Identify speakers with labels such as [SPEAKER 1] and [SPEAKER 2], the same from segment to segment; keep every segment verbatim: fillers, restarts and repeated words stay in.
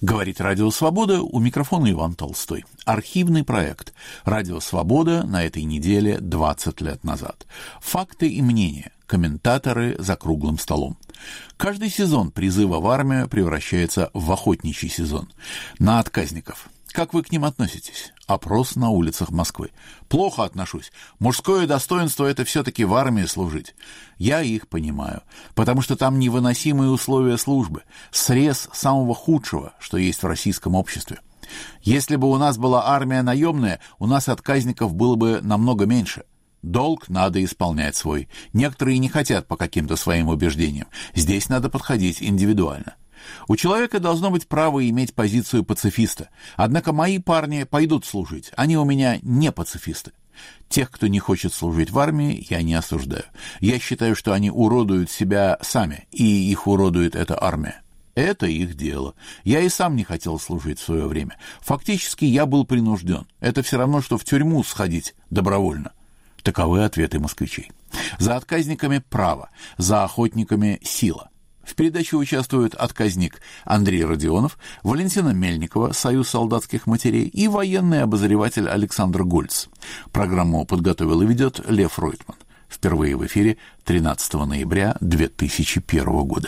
[SPEAKER 1] Говорит Радио Свобода, у микрофона Иван Толстой. Архивный проект «Радио Свобода» на этой неделе двадцать лет назад. Факты и мнения. Комментаторы за круглым столом. Каждый сезон призыва в армию превращается в охотничий сезон. На отказников. Как вы к ним относитесь? Опрос на улицах Москвы. Плохо отношусь. Мужское достоинство – это все-таки в армии служить. Я их понимаю, потому что там невыносимые условия службы, срез самого худшего, что есть в российском обществе. Если бы у нас была армия наемная, у нас отказников было бы намного меньше. Долг надо исполнять свой. Некоторые не хотят по каким-то своим убеждениям. Здесь надо подходить индивидуально. У человека должно быть право иметь позицию пацифиста. Однако мои парни пойдут служить. Они у меня не пацифисты. Тех, кто не хочет служить в армии, я не осуждаю. Я считаю, что они уродуют себя сами, и их уродует эта армия. Это их дело. Я и сам не хотел служить в свое время. Фактически я был принужден. Это все равно, что в тюрьму сходить добровольно. Таковы ответы москвичей. За отказниками право, за охотниками сила. В передаче участвуют отказник Андрей Родионов, Валентина Мельникова, Союз солдатских матерей, и военный обозреватель Александр Гольц. Программу подготовил и ведет Лев Ройтман. Впервые в эфире тринадцатого ноября две тысячи первого года.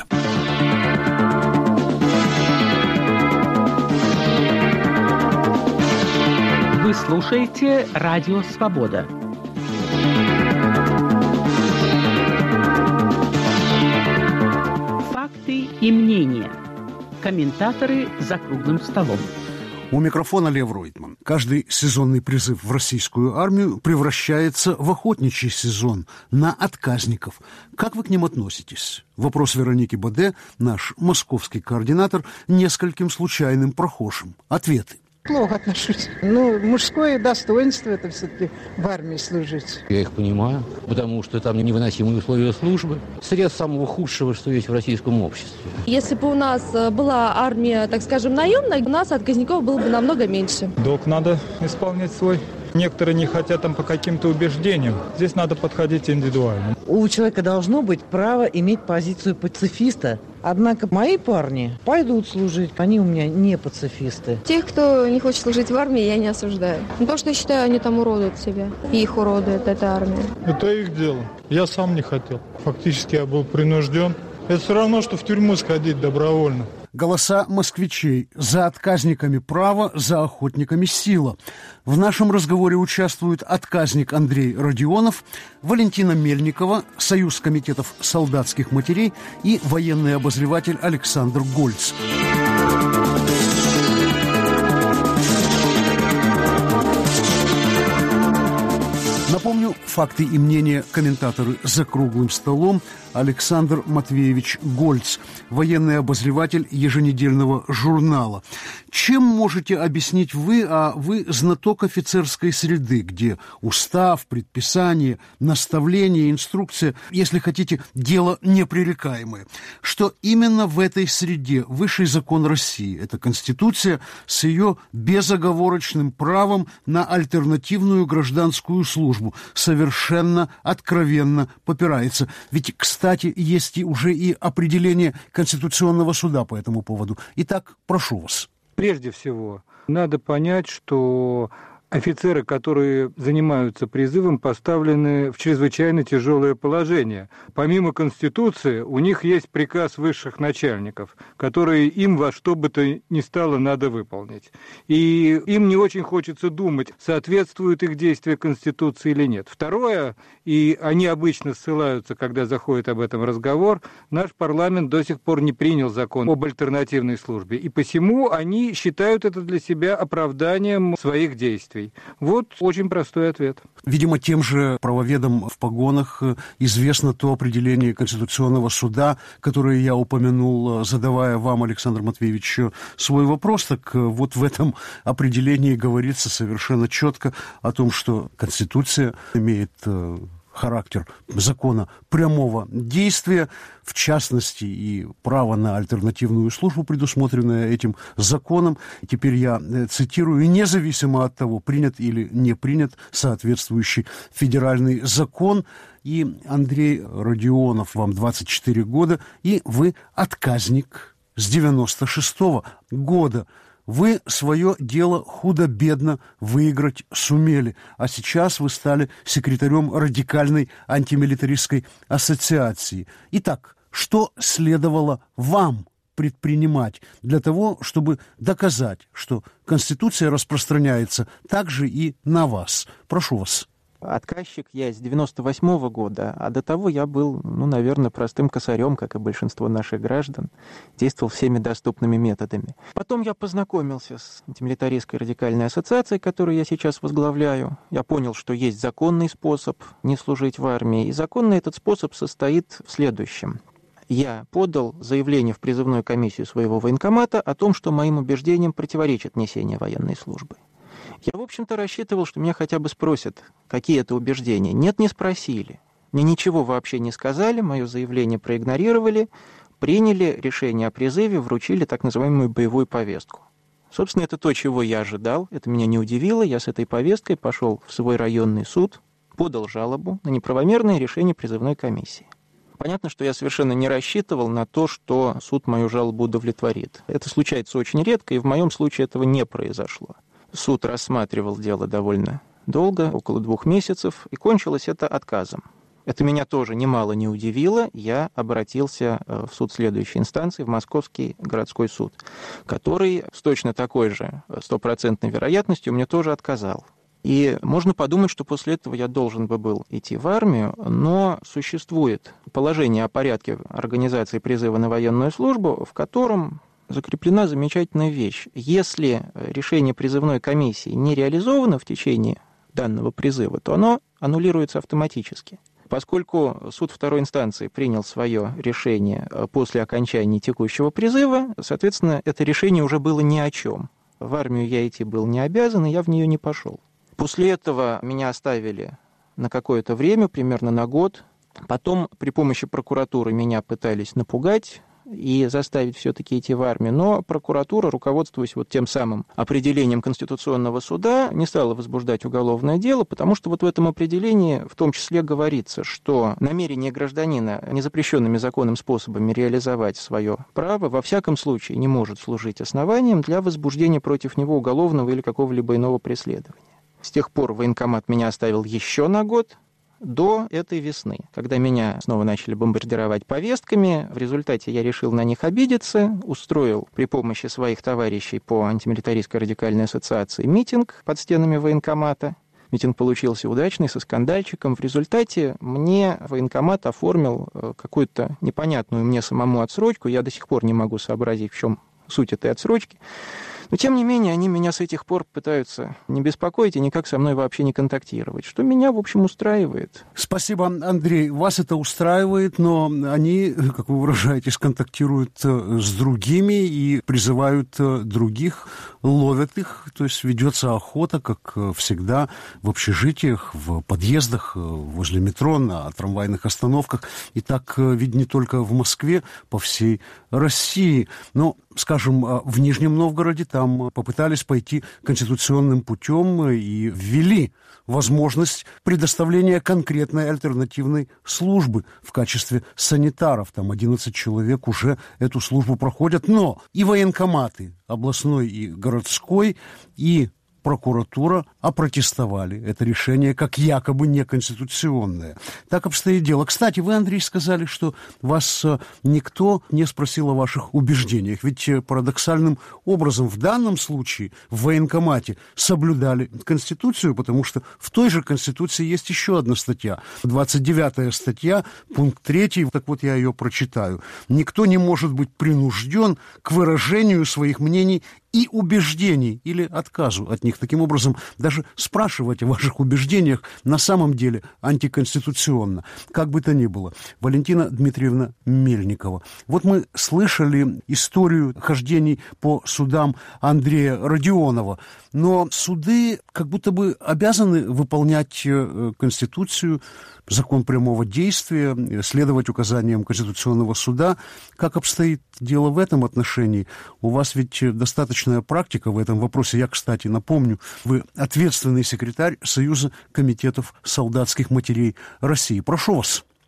[SPEAKER 2] Вы слушаете Радио Свобода. И мнения. Комментаторы за круглым столом.
[SPEAKER 3] У микрофона Лев Ройтман. Каждый сезонный призыв в российскую армию превращается в охотничий сезон на отказников. Как вы к ним относитесь? Вопрос Вероники Боде, наш московский координатор, нескольким случайным прохожим. Ответы.
[SPEAKER 4] Плохо отношусь. Ну, мужское достоинство – это все-таки в армии служить.
[SPEAKER 5] Я их понимаю, потому что там невыносимые условия службы. Срез самого худшего, что есть в российском обществе.
[SPEAKER 6] Если бы у нас была армия, так скажем, наемная, у нас отказников было бы намного меньше.
[SPEAKER 7] Долг надо исполнять свой. Некоторые не хотят там по каким-то убеждениям. Здесь надо подходить индивидуально.
[SPEAKER 8] У человека должно быть право иметь позицию пацифиста. Однако мои парни пойдут служить, они у меня не пацифисты.
[SPEAKER 6] Тех, кто не хочет служить в армии, я не осуждаю. Потому что я считаю, они там уродуют себя. И их уродует эта армия.
[SPEAKER 7] Это их дело. Я сам не хотел. Фактически я был принужден. Это все равно, что в тюрьму сходить добровольно.
[SPEAKER 3] Голоса москвичей. За отказниками право, за охотниками сила. В нашем разговоре участвуют отказник Андрей Родионов, Валентина Мельникова, Союз комитетов солдатских матерей и военный обозреватель Александр Гольц. Напомню, факты и мнения комментаторы за круглым столом. Александр Матвеевич Гольц, военный обозреватель еженедельного журнала. Чем можете объяснить вы, а вы знаток офицерской среды, где устав, предписание, наставление, инструкция, если хотите, дело непререкаемое, что именно в этой среде высший закон России, это Конституция с ее безоговорочным правом на альтернативную гражданскую службу, совершенно откровенно попирается. Ведь, кстати, есть и уже и определение Конституционного суда по этому поводу. Итак, прошу вас.
[SPEAKER 9] Прежде всего, надо понять, что офицеры, которые занимаются призывом, поставлены в чрезвычайно тяжелое положение. Помимо Конституции, у них есть приказ высших начальников, который им во что бы то ни стало надо выполнить. И им не очень хочется думать, соответствуют их действия Конституции или нет. Второе, и они обычно ссылаются, когда заходит об этом разговор, наш парламент до сих пор не принял закон об альтернативной службе. И посему они считают это для себя оправданием своих действий. Вот очень простой ответ.
[SPEAKER 3] Видимо, тем же правоведам в погонах известно то определение Конституционного суда, которое я упомянул, задавая вам, Александр Матвеевич, свой вопрос. Так вот в этом определении говорится совершенно четко о том, что Конституция имеет характер закона прямого действия, в частности, и право на альтернативную службу, предусмотренное этим законом. Теперь я цитирую: независимо от того, принят или не принят соответствующий федеральный закон. И, Андрей Родионов, вам двадцать четыре года, и вы отказник. с девяносто шестого года. Вы свое дело худо-бедно выиграть сумели, а сейчас вы стали секретарем радикальной антимилитаристской ассоциации. Итак, что следовало вам предпринимать для того, чтобы доказать, что Конституция распространяется также и на вас? Прошу вас.
[SPEAKER 10] Отказчик я с девяносто восьмого года, а до того я был, ну, наверное, простым косарем, как и большинство наших граждан, действовал всеми доступными методами. Потом я познакомился с антимилитаристской радикальной ассоциацией, которую я сейчас возглавляю. Я понял, что есть законный способ не служить в армии, и законный этот способ состоит в следующем. Я подал заявление в призывную комиссию своего военкомата о том, что моим убеждениям противоречит несение военной службы. Я, в общем-то, рассчитывал, что меня хотя бы спросят, какие это убеждения. Нет, не спросили. Мне ничего вообще не сказали, мое заявление проигнорировали, приняли решение о призыве, вручили так называемую боевую повестку. Собственно, это то, чего я ожидал, это меня не удивило. Я с этой повесткой пошел в свой районный суд, подал жалобу на неправомерное решение призывной комиссии. Понятно, что я совершенно не рассчитывал на то, что суд мою жалобу удовлетворит. Это случается очень редко, и в моем случае этого не произошло. Суд рассматривал дело довольно долго, около двух месяцев, и кончилось это отказом. Это меня тоже немало не удивило. Я обратился в суд следующей инстанции, в Московский городской суд, который с точно такой же стопроцентной вероятностью мне тоже отказал. И можно подумать, что после этого я должен бы был идти в армию, но существует положение о порядке организации призыва на военную службу, в котором закреплена замечательная вещь. Если решение призывной комиссии не реализовано в течение данного призыва, то оно аннулируется автоматически. Поскольку суд второй инстанции принял свое решение после окончания текущего призыва, соответственно, это решение уже было ни о чем. В армию я идти был не обязан, и я в нее не пошел. После этого меня оставили на какое-то время, примерно на год. Потом при помощи прокуратуры меня пытались напугать и заставить все-таки идти в армию, но прокуратура, руководствуясь вот тем самым определением Конституционного суда, не стала возбуждать уголовное дело, потому что вот в этом определении в том числе говорится, что намерение гражданина незапрещенными законом способами реализовать свое право во всяком случае не может служить основанием для возбуждения против него уголовного или какого-либо иного преследования. С тех пор военкомат меня оставил еще на год, до этой весны, когда меня снова начали бомбардировать повестками. В результате я решил на них обидеться, устроил при помощи своих товарищей по антимилитаристской радикальной ассоциации митинг под стенами военкомата. Митинг получился удачный, со скандальчиком. В результате мне военкомат оформил какую-то непонятную мне самому отсрочку. Я до сих пор не могу сообразить, в чем суть этой отсрочки. Но, тем не менее, они меня с этих пор пытаются не беспокоить и никак со мной вообще не контактировать, что меня, в общем, устраивает.
[SPEAKER 3] Спасибо, Андрей. Вас это устраивает, но они, как вы выражаетесь, контактируют с другими и призывают других, ловят их. То есть ведется охота, как всегда, в общежитиях, в подъездах, возле метро, на трамвайных остановках. И так ведь не только в Москве, по всей России. Но, скажем, в Нижнем Новгороде там попытались пойти конституционным путем и ввели возможность предоставления конкретной альтернативной службы в качестве санитаров. Там одиннадцать человек уже эту службу проходят. Но и военкоматы областной и городской, и прокуратура опротестовали это решение как якобы неконституционное. Так обстоит дело. Кстати, вы, Андрей, сказали, что вас никто не спросил о ваших убеждениях. Ведь парадоксальным образом в данном случае в военкомате соблюдали Конституцию, потому что в той же Конституции есть еще одна статья. двадцать девятая статья, пункт третий. Так вот, я ее прочитаю. «Никто не может быть принужден к выражению своих мнений и убеждений или отказу от них». Таким образом, даже спрашивать о ваших убеждениях на самом деле антиконституционно. Как бы то ни было. Валентина Дмитриевна Мельникова. Вот мы слышали историю хождений по судам Андрея Родионова, но суды как будто бы обязаны выполнять Конституцию, закон прямого действия, следовать указаниям Конституционного суда. Как обстоит дело в этом отношении? У вас ведь достаточная практика в этом вопросе. Я, кстати, напомню, вы ответственный секретарь Союза комитетов солдатских матерей России. Прошу вас.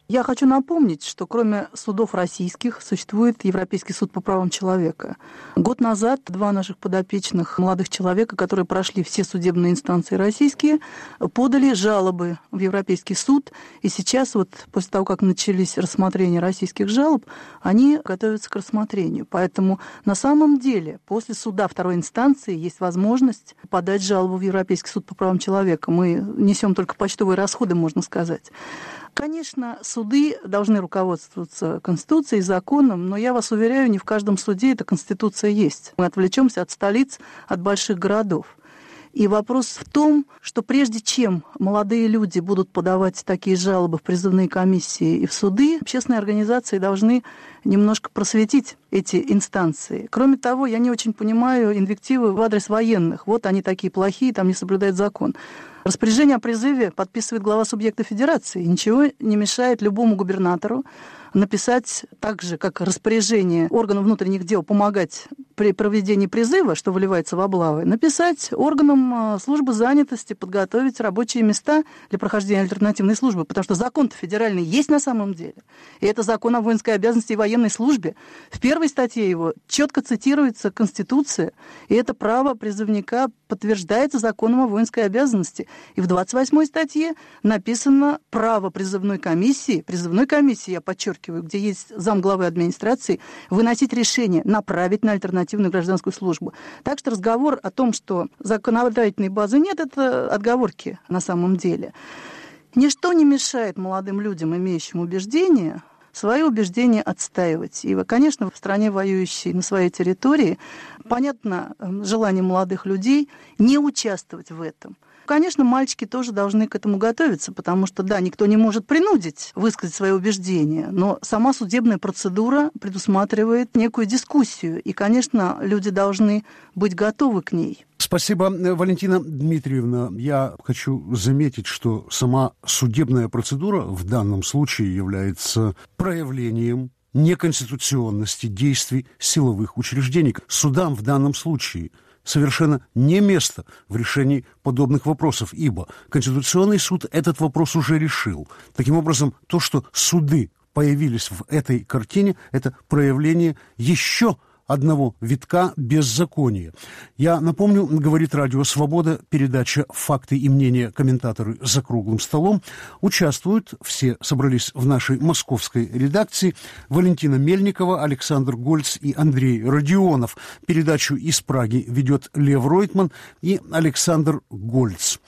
[SPEAKER 11] Я хочу напомнить, что кроме судов российских существует Европейский суд по правам человека. Год назад два наших подопечных молодых человека, которые прошли все судебные инстанции российские, подали жалобы в Европейский суд. И сейчас, вот после того, как начались рассмотрения российских жалоб, они готовятся к рассмотрению. Поэтому на самом деле после суда второй инстанции есть возможность подать жалобу в Европейский суд по правам человека. Мы несем только почтовые расходы, можно сказать. Конечно, суды должны руководствоваться Конституцией, законом, но я вас уверяю, не в каждом суде эта Конституция есть. Мы отвлечемся от столиц, от больших городов. И вопрос в том, что прежде чем молодые люди будут подавать такие жалобы в призывные комиссии и в суды, общественные организации должны немножко просветить эти инстанции. Кроме того, я не очень понимаю инвективы в адрес военных. Вот они такие плохие, там не соблюдают закон. Распоряжение о призыве подписывает глава субъекта федерации. Ничего не мешает любому губернатору написать так же, как распоряжение органов внутренних дел помогать при проведении призыва, что выливается в облавы, написать органам службы занятости, подготовить рабочие места для прохождения альтернативной службы, потому что закон-то федеральный есть на самом деле. И это закон о воинской обязанности и военной службе. В первой статье его четко цитируется Конституция, и это право призывника подтверждается законом о воинской обязанности. И в двадцать восьмой статье написано право призывной комиссии, призывной комиссии, я подчеркиваю, где есть замглавы администрации, выносить решение, направить на альтернативную гражданскую службу. Так что разговор о том, что законодательной базы нет, это отговорки на самом деле. Ничто не мешает молодым людям, имеющим убеждения, свои убеждения отстаивать. И, конечно, в стране, воюющей на своей территории, понятно желание молодых людей не участвовать в этом. Конечно, мальчики тоже должны к этому готовиться, потому что, да, никто не может принудить высказать свои убеждения, но сама судебная процедура предусматривает некую дискуссию, и, конечно, люди должны быть готовы к ней.
[SPEAKER 3] Спасибо, Валентина Дмитриевна. Я хочу заметить, что сама судебная процедура в данном случае является проявлением неконституционности действий силовых учреждений. Судам в данном случае совершенно не место в решении подобных вопросов, ибо Конституционный суд этот вопрос уже решил. Таким образом, то, что суды появились в этой картине, это проявление еще одного витка беззакония. Я напомню, говорит Радио Свобода, передача «Факты и мнения. Комментаторы за круглым столом». Участвуют, все собрались в нашей московской редакции, Валентина Мельникова, Александр Гольц и Андрей Родионов. Передачу из Праги ведет Лев Ройтман и Александр Гольц.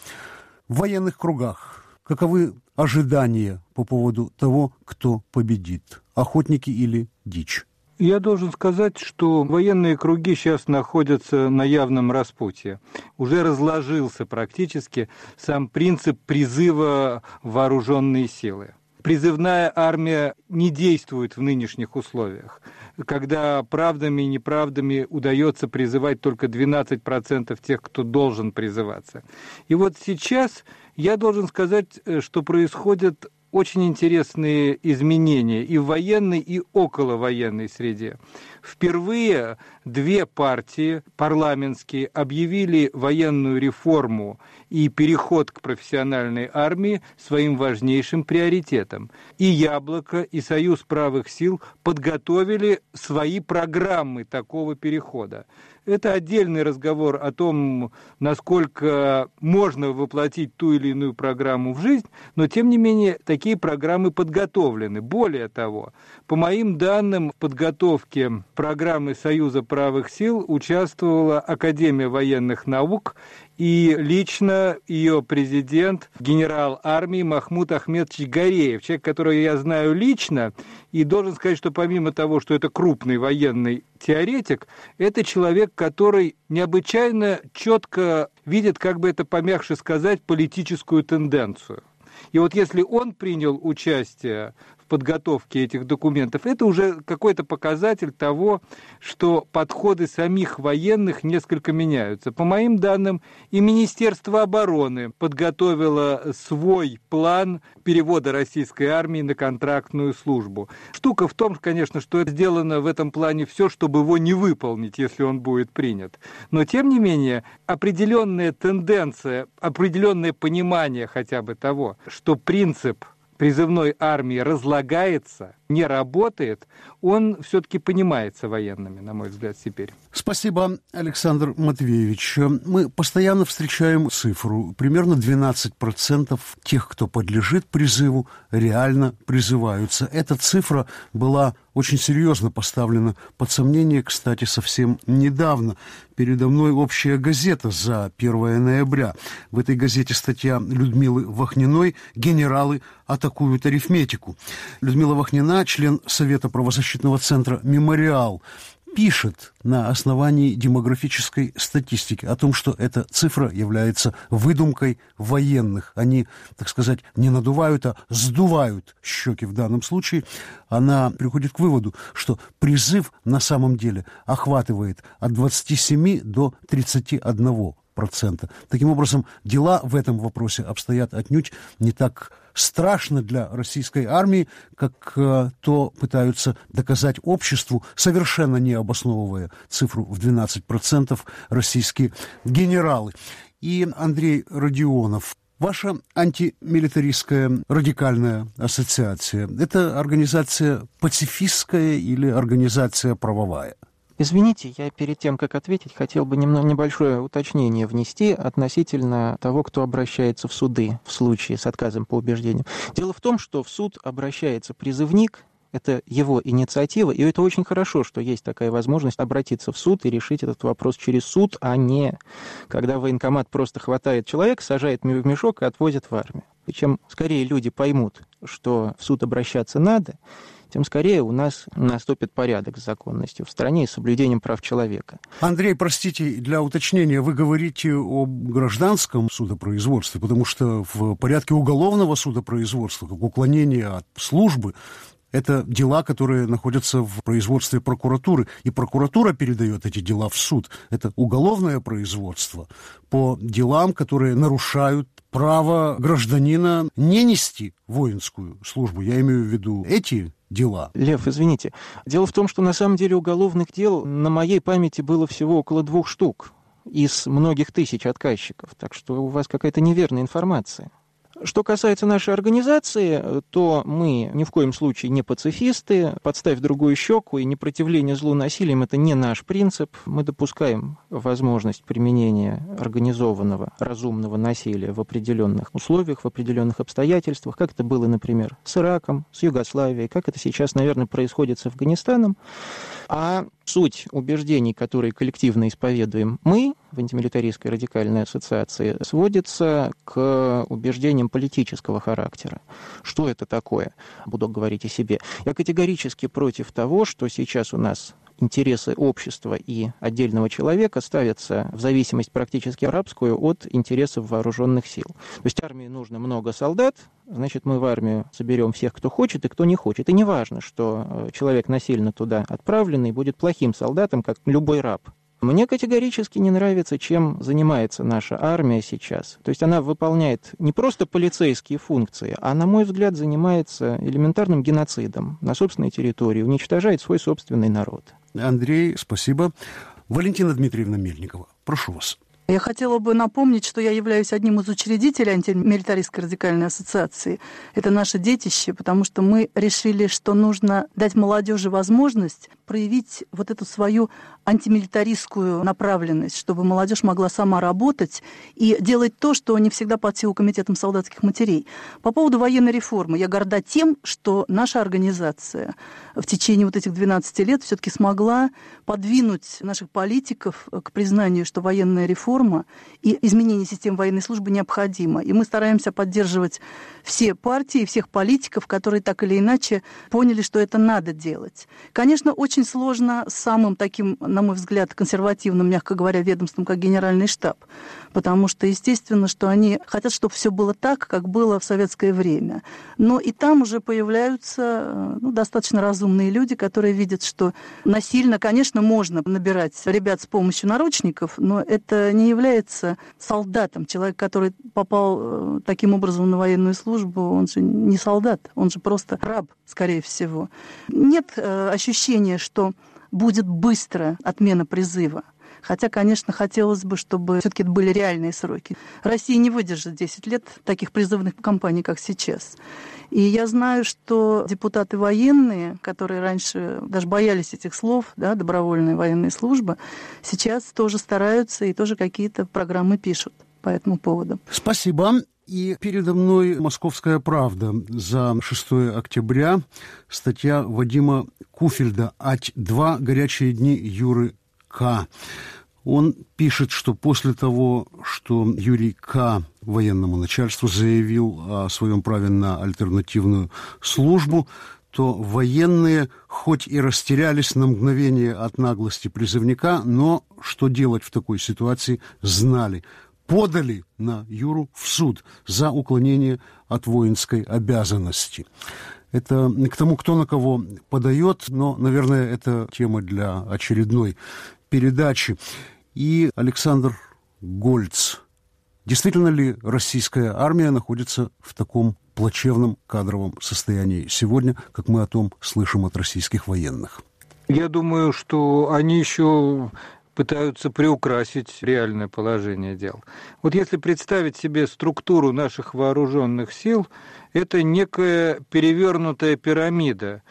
[SPEAKER 3] В военных кругах каковы ожидания по поводу того, кто победит? Охотники или дичь?
[SPEAKER 9] Я должен сказать, что военные круги сейчас находятся на явном распутье. Уже разложился практически сам принцип призыва в вооруженные силы. Призывная армия не действует в нынешних условиях, когда правдами и неправдами удается призывать только двенадцать процентов тех, кто должен призываться. И вот сейчас я должен сказать, что происходят очень интересные изменения и в военной, и околовоенной среде. Впервые две партии парламентские объявили военную реформу и переход к профессиональной армии своим важнейшим приоритетом. И «Яблоко», и «Союз правых сил» подготовили свои программы такого перехода. Это отдельный разговор о том, насколько можно воплотить ту или иную программу в жизнь, но, тем не менее, такие программы подготовлены. Более того, по моим данным, в подготовке программы Союза правых сил участвовала Академия военных наук, и лично ее президент, генерал армии Махмуд Ахмедович Гореев, человек, которого я знаю лично, и должен сказать, что помимо того, что это крупный военный теоретик, это человек, который необычайно четко видит, как бы это помягче сказать, политическую тенденцию. И вот если он принял участие в подготовке этих документов, это уже какой-то показатель того, что подходы самих военных несколько меняются. По моим данным, и Министерство обороны подготовило свой план перевода российской армии на контрактную службу. Штука в том, конечно, что сделано в этом плане все, чтобы его не выполнить, если он будет принят. Но, тем не менее, определенная тенденция, определенное понимание хотя бы того, что принцип призывной армии разлагается, не работает, он все-таки понимается военными, на мой взгляд, теперь.
[SPEAKER 3] Спасибо, Александр Матвеевич. Мы постоянно встречаем цифру. Примерно двенадцать процентов тех, кто подлежит призыву, реально призываются. Эта цифра была очень серьезно поставлена под сомнение, кстати, совсем недавно. Передо мной общая газета за первое ноября. В этой газете статья Людмилы Вахниной «Генералы атакуют арифметику». Людмила Вахнина, член Совета правозащитного центра «Мемориал», пишет на основании демографической статистики о том, что эта цифра является выдумкой военных. Они, так сказать, не надувают, а сдувают щеки в данном случае. Она приходит к выводу, что призыв на самом деле охватывает от двадцати семи до тридцати одного процента. Таким образом, дела в этом вопросе обстоят отнюдь не так страшно для российской армии, как э, то пытаются доказать обществу, совершенно не обосновывая цифру в двенадцать процентов российские генералы. И Андрей Родионов, ваша антимилитаристская радикальная ассоциация, это организация пацифистская или организация правовая?
[SPEAKER 10] Извините, я перед тем, как ответить, хотел бы немного небольшое уточнение внести относительно того, кто обращается в суды в случае с отказом по убеждениям. Дело в том, что в суд обращается призывник, это его инициатива, и это очень хорошо, что есть такая возможность обратиться в суд и решить этот вопрос через суд, а не когда военкомат просто хватает человека, сажает в мешок и отвозит в армию. И чем скорее люди поймут, что в суд обращаться надо, тем скорее у нас наступит порядок с законностью в стране и с соблюдением прав человека.
[SPEAKER 3] Андрей, простите, для уточнения, вы говорите о гражданском судопроизводстве, потому что в порядке уголовного судопроизводства, как уклонение от службы, это дела, которые находятся в производстве прокуратуры, и прокуратура передает эти дела в суд. Это уголовное производство по делам, которые нарушают право гражданина не нести воинскую службу. Я имею в виду эти дела.
[SPEAKER 10] Лев, извините. Дело в том, что на самом деле уголовных дел на моей памяти было всего около двух штук из многих тысяч отказчиков. Так что у вас какая-то неверная информация. Что касается нашей организации, то мы ни в коем случае не пацифисты. Подставь другую щеку, и непротивление злу насилием – это не наш принцип. Мы допускаем возможность применения организованного, разумного насилия в определенных условиях, в определенных обстоятельствах, как это было, например, с Ираком, с Югославией, как это сейчас, наверное, происходит с Афганистаном. А суть убеждений, которые коллективно исповедуем мы в антимилитаристской радикальной ассоциации, сводится к убеждениям политического характера. Что это такое? Буду говорить о себе. Я категорически против того, что сейчас у нас интересы общества и отдельного человека ставятся в зависимость практически рабскую от интересов вооруженных сил. То есть армии нужно много солдат, значит, мы в армию соберем всех, кто хочет и кто не хочет. И не важно, что человек насильно туда отправленный будет плохим солдатом, как любой раб. Мне категорически не нравится, чем занимается наша армия сейчас. То есть она выполняет не просто полицейские функции, а, на мой взгляд, занимается элементарным геноцидом на собственной территории, уничтожает свой собственный народ.
[SPEAKER 3] Андрей, спасибо. Валентина Дмитриевна Мельникова, прошу вас.
[SPEAKER 11] Я хотела бы напомнить, что я являюсь одним из учредителей антимилитаристской радикальной ассоциации. Это наше детище, потому что мы решили, что нужно дать молодежи возможность проявить вот эту свою антимилитаристскую направленность, чтобы молодежь могла сама работать и делать то, что не всегда под силу комитетам солдатских матерей. По поводу военной реформы я горда тем, что наша организация в течение вот этих двенадцати лет все-таки смогла подвинуть наших политиков к признанию, что военная реформа и изменение системы военной службы необходимо. И мы стараемся поддерживать все партии, всех политиков, которые так или иначе поняли, что это надо делать. Конечно, очень сложно с самым таким, на мой взгляд, консервативным, мягко говоря, ведомством, как Генеральный штаб. Потому что, естественно, что они хотят, чтобы все было так, как было в советское время. Но и там уже появляются ну, достаточно разумные люди, которые видят, что насильно, конечно, можно набирать ребят с помощью наручников, но это не является солдатом. Человек, который попал таким образом на военную службу, он же не солдат, он же просто раб, скорее всего. Нет ощущения, что будет быстро отмена призыва. Хотя, конечно, хотелось бы, чтобы все-таки это были реальные сроки. Россия не выдержит десять лет таких призывных кампаний, как сейчас. И я знаю, что депутаты военные, которые раньше даже боялись этих слов, да, добровольная военная служба, сейчас тоже стараются и тоже какие-то программы пишут по этому поводу.
[SPEAKER 3] Спасибо. И передо мной «Московская правда» за шестое октября. Статья Вадима Куфельда «Ать-два. Горячие дни Юры К». Он пишет, что после того, что Юрий К. военному начальству заявил о своем праве на альтернативную службу, то военные хоть и растерялись на мгновение от наглости призывника, но что делать в такой ситуации знали. Подали на Юру в суд за уклонение от воинской обязанности. Это к тому, кто на кого подает, но, наверное, это тема для очередной передачи. И Александр Гольц. Действительно ли российская армия находится в таком плачевном кадровом состоянии сегодня, как мы о том слышим от российских военных?
[SPEAKER 9] Я думаю, что они еще пытаются приукрасить реальное положение дел. Вот если представить себе структуру наших вооруженных сил, это некая перевернутая пирамида,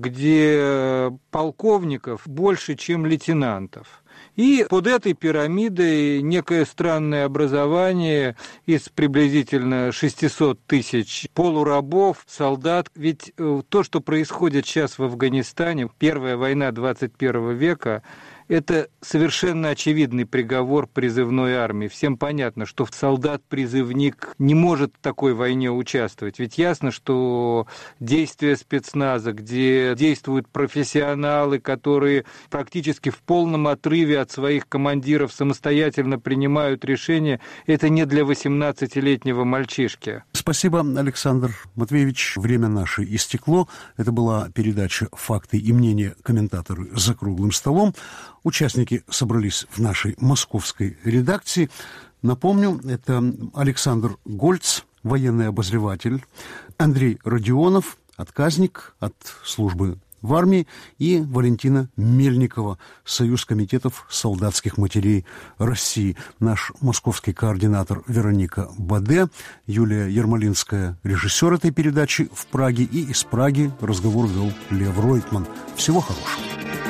[SPEAKER 9] где полковников больше, чем лейтенантов. И под этой пирамидой некое странное образование из приблизительно шестисот тысяч полурабов, солдат. Ведь то, что происходит сейчас в Афганистане, первая война двадцать первого века, это совершенно очевидный приговор призывной армии. Всем понятно, что солдат-призывник не может в такой войне участвовать. Ведь ясно, что действия спецназа, где действуют профессионалы, которые практически в полном отрыве от своих командиров самостоятельно принимают решения, это не для восемнадцатилетнего мальчишки.
[SPEAKER 3] Спасибо, Александр Матвеевич. Время наше истекло. Это была передача «Факты и мнения. Комментаторы за круглым столом». Участники собрались в нашей московской редакции. Напомню, это Александр Гольц, военный обозреватель, Андрей Родионов, отказник от службы в армии, и Валентина Мельникова, Союз комитетов солдатских матерей России. Наш московский координатор Вероника Баде, Юлия Ермолинская, режиссер этой передачи в Праге, и из Праги разговор вел Лев Ройтман. Всего хорошего.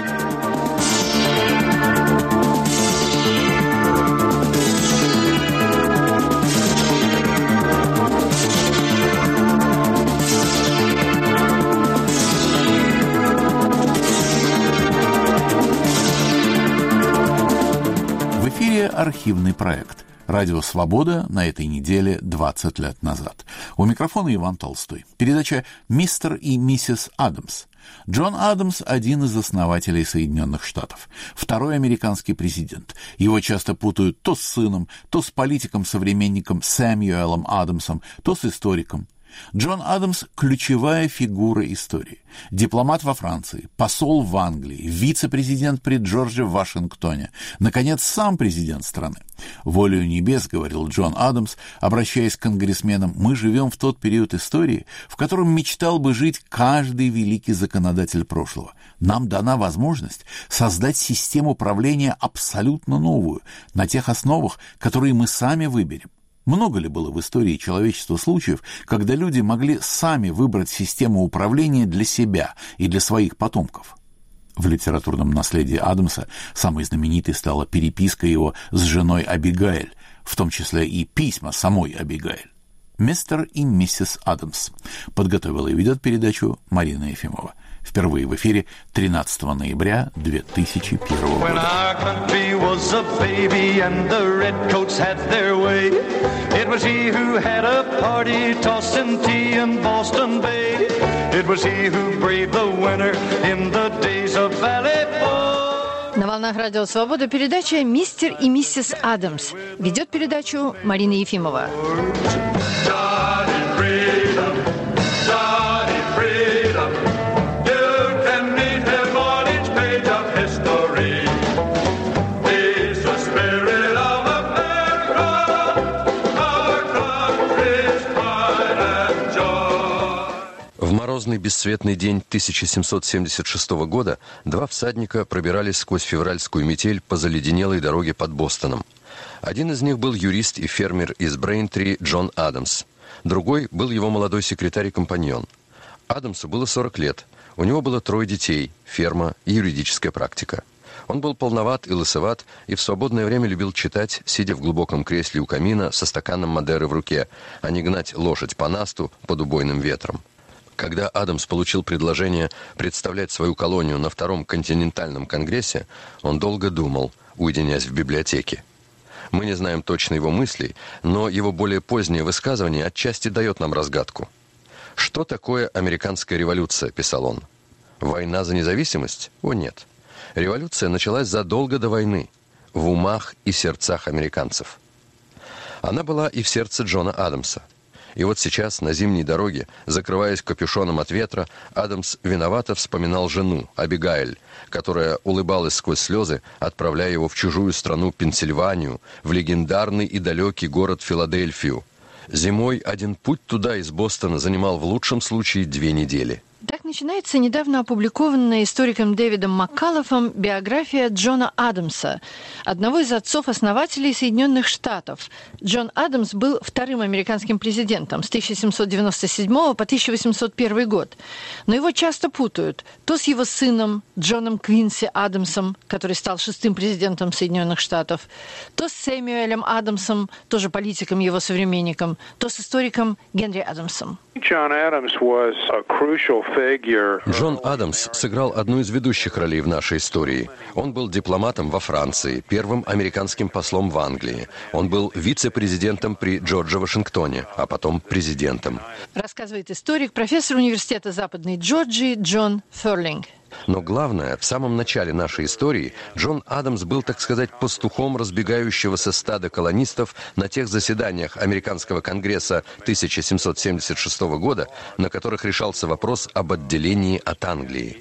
[SPEAKER 1] Архивный проект. Радио «Свобода» на этой неделе двадцать лет назад. У микрофона Иван Толстой. Передача «Мистер и миссис Адамс». Джон Адамс – один из основателей Соединенных Штатов, второй американский президент. Его часто путают то с сыном, то с политиком-современником Сэмюэлом Адамсом, то с историком. Джон Адамс – ключевая фигура истории. Дипломат во Франции, посол в Англии, вице-президент при Джордже Вашингтоне, наконец, сам президент страны. «Волею небес, — говорил Джон Адамс, обращаясь к конгрессменам, — мы живем в тот период истории, в котором мечтал бы жить каждый великий законодатель прошлого. Нам дана возможность создать систему правления абсолютно новую, на тех основах, которые мы сами выберем. Много ли было в истории человечества случаев, когда люди могли сами выбрать систему управления для себя и для своих потомков?» В литературном наследии Адамса самой знаменитой стала переписка его с женой Абигайль, в том числе и письма самой Абигайль. «Мистер и миссис Адамс». Подготовила и ведет передачу Марина Ефимова. Впервые в эфире тринадцатого ноября две тысячи первого года. When our country was a baby and the redcoats had their way, it was he who had a party tossing tea in Boston Bay. It was he who braved the winter in the days of Valley Forge.
[SPEAKER 12] На волнах Радио Свобода передача «Мистер и миссис Адамс». Ведет передачу Марина Ефимова.
[SPEAKER 13] В морозный влажный бесцветный день тысяча семьсот семьдесят шестого года два всадника пробирались сквозь февральскую метель по заледенелой дороге под Бостоном. Один из них был юрист и фермер из Брейнтри Джон Адамс. Другой был его молодой секретарь и компаньон. Адамсу было сорок лет. У него было трое детей, ферма и юридическая практика. Он был полноват и лысоват, и в свободное время любил читать, сидя в глубоком кресле у камина со стаканом Мадеры в руке, а не гнать лошадь по насту под убойным ветром. Когда Адамс получил предложение представлять свою колонию на Втором континентальном конгрессе, он долго думал, уединяясь в библиотеке. Мы не знаем точно его мыслей, но его более позднее высказывание отчасти дает нам разгадку. «Что такое американская революция?» – писал он. «Война за независимость? О, нет. Революция началась задолго до войны, в умах и сердцах американцев». Она была и в сердце Джона Адамса. И вот сейчас на зимней дороге, закрываясь капюшоном от ветра, Адамс виновато вспоминал жену, Абигайль, которая улыбалась сквозь слезы, отправляя его в чужую страну Пенсильванию, в легендарный и далекий город Филадельфию. Зимой один путь туда из Бостона занимал в лучшем случае две недели.
[SPEAKER 12] Так начинается недавно опубликованная историком Дэвидом Маккаллофом биография Джона Адамса, одного из отцов-основателей Соединенных Штатов. Джон Адамс был вторым американским президентом с тысяча семьсот девяносто седьмого по тысяча восемьсот первый год. Но его часто путают то с его сыном Джоном Квинси Адамсом, который стал шестым президентом Соединенных Штатов, то с Сэмюэлем Адамсом, тоже политиком, его современником, то с историком Генри Адамсом.
[SPEAKER 13] Джон Адамс сыграл одну из ведущих ролей в нашей истории. Он был дипломатом во Франции, первым американским послом в Англии. Он был вице-президентом при Джордже Вашингтоне, а потом президентом.
[SPEAKER 12] Рассказывает историк, профессор университета Западной Джорджии Джон Ферлинг.
[SPEAKER 13] Но главное, в самом начале нашей истории Джон Адамс был, так сказать, пастухом разбегающегося стада колонистов на тех заседаниях Американского конгресса тысяча семьсот семьдесят шестого года, на которых решался вопрос об отделении от Англии.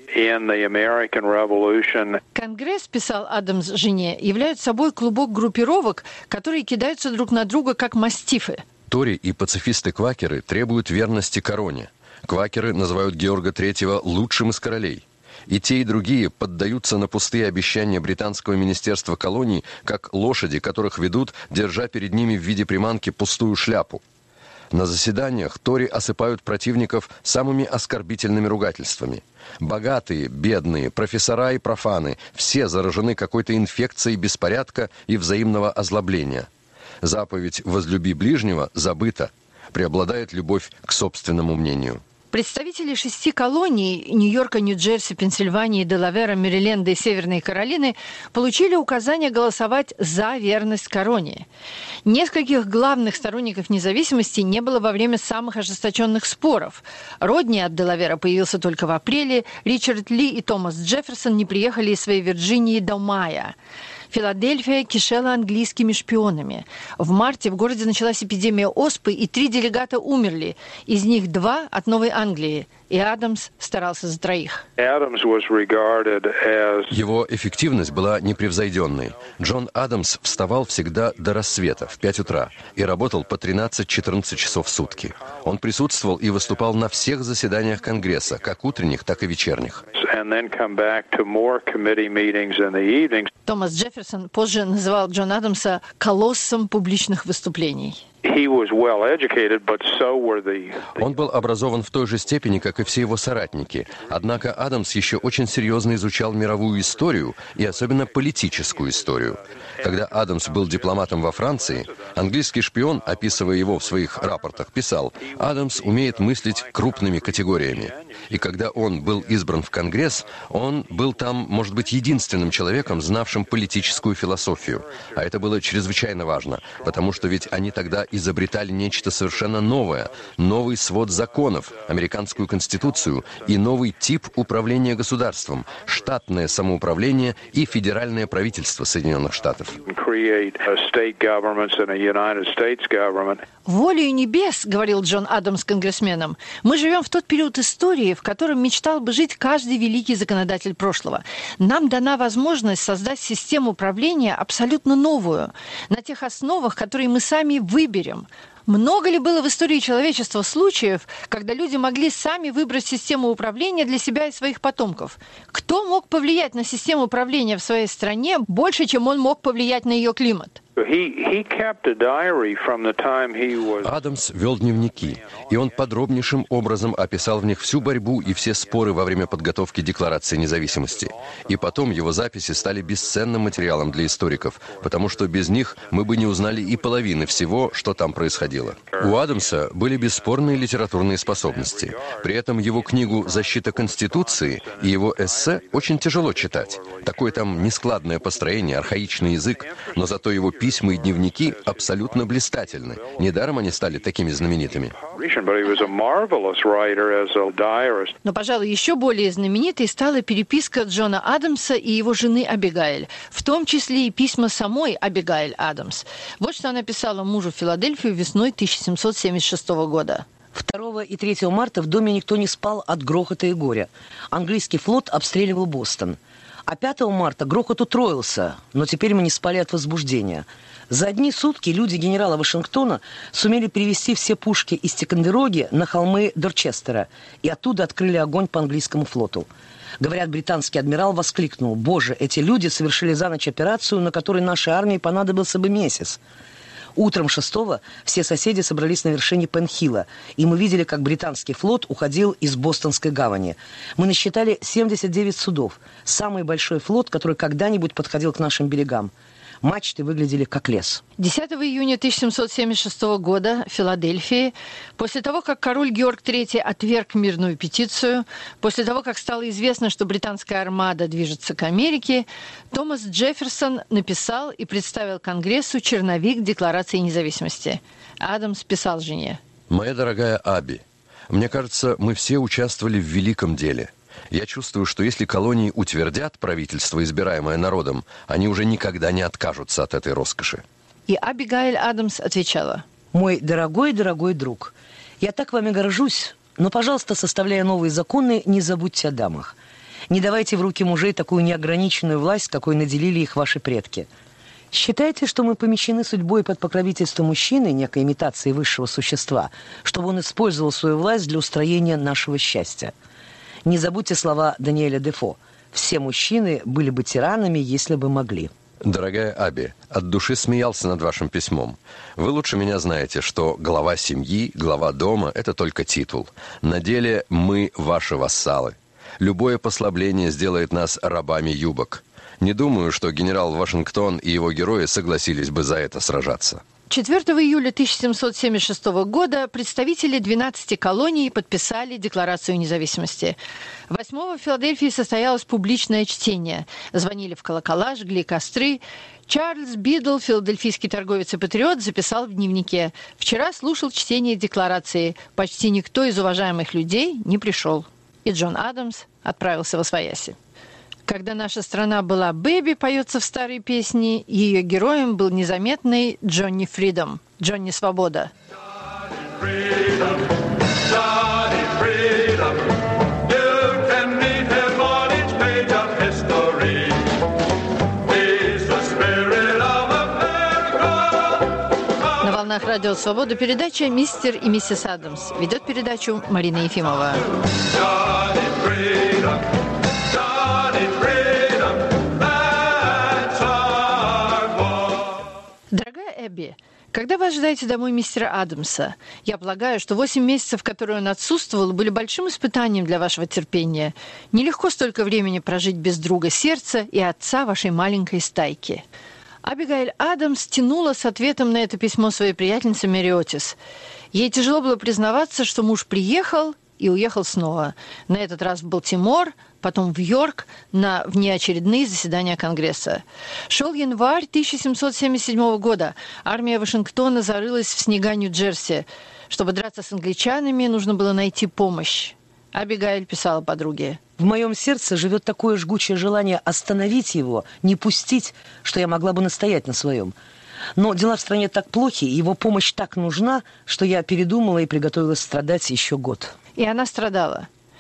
[SPEAKER 12] Конгресс, писал Адамс жене, является собой клубок группировок, которые кидаются друг на друга, как мастифы.
[SPEAKER 13] Тори и пацифисты-квакеры требуют верности короне. Квакеры называют Георга Третьего лучшим из королей. И те, и другие поддаются на пустые обещания британского министерства колоний, как лошади, которых ведут, держа перед ними в виде приманки пустую шляпу. На заседаниях Тори осыпают противников самыми оскорбительными ругательствами. Богатые, бедные, профессора и профаны – все заражены какой-то инфекцией беспорядка и взаимного озлобления. Заповедь «возлюби ближнего» забыта. Преобладает любовь к собственному мнению.
[SPEAKER 12] Представители шести колоний – Нью-Йорка, Нью-Джерси, Пенсильвании, Делавера, Мэриленда и Северной Каролины – получили указание голосовать за верность короне. Нескольких главных сторонников независимости не было во время самых ожесточенных споров. Родни от Делавера появился только в апреле, Ричард Ли и Томас Джефферсон не приехали из своей Вирджинии до мая. Филадельфия кишела английскими шпионами. В марте в городе началась эпидемия оспы, и три делегата умерли. Из них два от Новой Англии. И Адамс старался за троих.
[SPEAKER 13] Его эффективность была непревзойденной. Джон Адамс вставал всегда до рассвета, в пять утра, и работал по тринадцать-четырнадцать часов в сутки. Он присутствовал и выступал на всех заседаниях Конгресса, как утренних, так и вечерних.
[SPEAKER 12] Томас Джефферсон позже называл Джона Адамса колоссом публичных выступлений.
[SPEAKER 13] Он был образован в той же степени, как и все его соратники. Однако Адамс еще очень серьезно изучал мировую историю и особенно политическую историю. Когда Адамс был дипломатом во Франции, английский шпион, описывая его в своих рапортах, писал: «Адамс умеет мыслить крупными категориями». И когда он был избран в Конгресс, он был там, может быть, единственным человеком, знавшим политическую философию. А это было чрезвычайно важно, потому что ведь они тогда изобретали нечто совершенно новое, новый свод законов, американскую конституцию и новый тип управления государством, штатное самоуправление и федеральное правительство Соединенных Штатов.
[SPEAKER 12] «Волею небес, — говорил Джон Адамс конгрессменам, — мы живем в тот период истории, истории, в котором мечтал бы жить каждый великий законодатель прошлого. Нам дана возможность создать систему управления абсолютно новую, на тех основах, которые мы сами выберем. Много ли было в истории человечества случаев, когда люди могли сами выбрать систему управления для себя и своих потомков? Кто мог повлиять на систему управления в своей стране больше, чем он мог повлиять на ее климат?
[SPEAKER 13] Адамс вел дневники, и он подробнейшим образом описал в них всю борьбу и все споры во время подготовки Декларации независимости. И потом его записи стали бесценным материалом для историков, потому что без них мы бы не узнали и половины всего, что там происходило. У Адамса были бесспорные литературные способности. При этом его книгу «Защита Конституции» и его эссе очень тяжело читать. Такое там нескладное построение, архаичный язык, но зато его письма и дневники абсолютно блистательны. Недаром они стали такими знаменитыми.
[SPEAKER 12] Но, пожалуй, еще более знаменитой стала переписка Джона Адамса и его жены Абигайль, в том числе и письма самой Абигайль Адамс. Вот что она писала мужу в Филадельфию весной тысяча семьсот семьдесят шестого года.
[SPEAKER 14] второго и третьего марта в доме никто не спал от грохота и горя. Английский флот обстреливал Бостон. А пятого марта грохот утроился, но теперь мы не спали от возбуждения. За одни сутки люди генерала Вашингтона сумели перевести все пушки из Тикондероги на холмы Дорчестера и оттуда открыли огонь по английскому флоту. Говорят, британский адмирал воскликнул: «Боже, эти люди совершили за ночь операцию, на которой нашей армии понадобился бы месяц». Утром шестого все соседи собрались на вершине Пенхилла, и мы видели, как британский флот уходил из Бостонской гавани. Мы насчитали семьдесят девять судов, самый большой флот, который когда-нибудь подходил к нашим берегам. Мачты выглядели как лес.
[SPEAKER 12] десятого июня тысяча семьсот семьдесят шестого года в Филадельфии, после того, как король Георг третий отверг мирную петицию, после того, как стало известно, что британская армада движется к Америке, Томас Джефферсон написал и представил Конгрессу черновик Декларации независимости. Адамс писал жене:
[SPEAKER 13] «Моя дорогая Аби, мне кажется, мы все участвовали в великом деле. Я чувствую, что если колонии утвердят правительство, избираемое народом, они уже никогда не откажутся от этой роскоши».
[SPEAKER 12] И Абигайль Адамс отвечала:
[SPEAKER 14] «Мой дорогой-дорогой друг, я так вами горжусь, но, пожалуйста, составляя новые законы, не забудьте о дамах. Не давайте в руки мужей такую неограниченную власть, какой наделили их ваши предки. Считайте, что мы помещены судьбой под покровительство мужчины, некой имитации высшего существа, чтобы он использовал свою власть для устроения нашего счастья. Не забудьте слова Даниэля Дефо: «Все мужчины были бы тиранами, если бы могли».
[SPEAKER 13] Дорогая Аби, от души смеялся над вашим письмом. Вы лучше меня знаете, что глава семьи, глава дома – это только титул. На деле мы ваши вассалы. Любое послабление сделает нас рабами юбок. Не думаю, что генерал Вашингтон и его герои согласились бы за это сражаться».
[SPEAKER 12] четвёртого июля тысяча семьсот семьдесят шестого года представители двенадцати колоний подписали Декларацию независимости. восьмого в Филадельфии состоялось публичное чтение. Звонили в колокола, жгли костры. Чарльз Бидл, филадельфийский торговец и патриот, записал в дневнике: «Вчера слушал чтение Декларации. Почти никто из уважаемых людей не пришел». И Джон Адамс отправился восвояси. Когда наша страна была бэби, поется в старой песне, ее героем был незаметный Джонни Фридом, Джонни Свобода. На волнах радио «Свобода» передача «Мистер и миссис Адамс». Ведет передачу Марина Ефимова. Дорогая Эбби, когда вы ожидаете домой мистера Адамса? Я полагаю, что восемь месяцев, которые он отсутствовал, были большим испытанием для вашего терпения. Нелегко столько времени прожить без друга сердца и отца вашей маленькой стайки. Абигайль Адамс тянула с ответом на это письмо своей приятельницы Мэри Отис. Ей тяжело было признаваться, что муж приехал и уехал снова. На этот раз в Балтимор, потом в Йорк, на внеочередные заседания Конгресса. Шел январь тысяча семьсот семьдесят седьмого года. Армия Вашингтона зарылась в снега Нью-Джерси. Чтобы драться с англичанами, нужно было найти помощь. Абигайль писала подруге:
[SPEAKER 14] «В моем сердце живет такое жгучее желание остановить его, не пустить, что я могла бы настоять на своем. Но дела в стране так плохи, и его помощь так нужна, что я передумала и приготовилась страдать еще год».
[SPEAKER 12] И она страдала.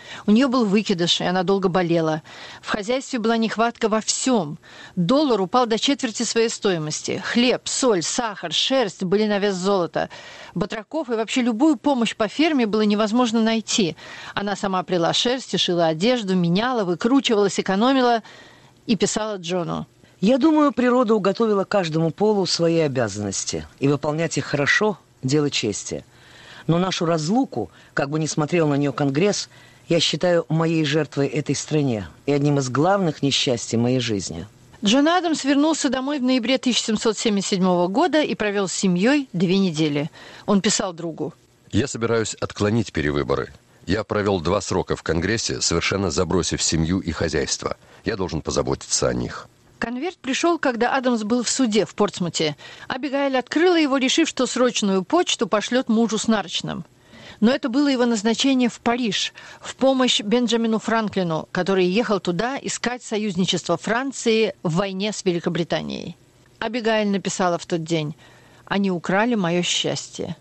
[SPEAKER 12] У нее был выкидыш, и она долго болела. В хозяйстве была нехватка во всем. Доллар упал до четверти своей стоимости. Хлеб, соль, сахар, шерсть были на вес золота. Батраков и вообще любую помощь по ферме было невозможно найти. Она сама плела шерсть и шила одежду, меняла, выкручивалась, экономила и писала Джону.
[SPEAKER 14] Я думаю, природа уготовила каждому полу свои обязанности. И выполнять их хорошо – дело чести. Но нашу разлуку, как бы ни смотрел на нее Конгресс, я считаю моей жертвой этой стране и одним из главных несчастий моей жизни.
[SPEAKER 12] Джон Адамс вернулся домой в ноябре тысяча семьсот семьдесят седьмого года и провел с семьей две недели. Он писал другу.
[SPEAKER 13] «Я собираюсь отклонить перевыборы. Я провел два срока в Конгрессе, совершенно забросив семью и хозяйство. Я должен позаботиться о них».
[SPEAKER 12] Конверт пришел, когда Адамс был в суде в Портсмуте. Абигайль открыла его, решив, что срочную почту пошлет мужу с нарочным. Но это было его назначение в Париж, в помощь Бенджамину Франклину, который ехал туда искать союзничество Франции в войне с Великобританией. Абигайль написала в тот день: «Они украли мое счастье».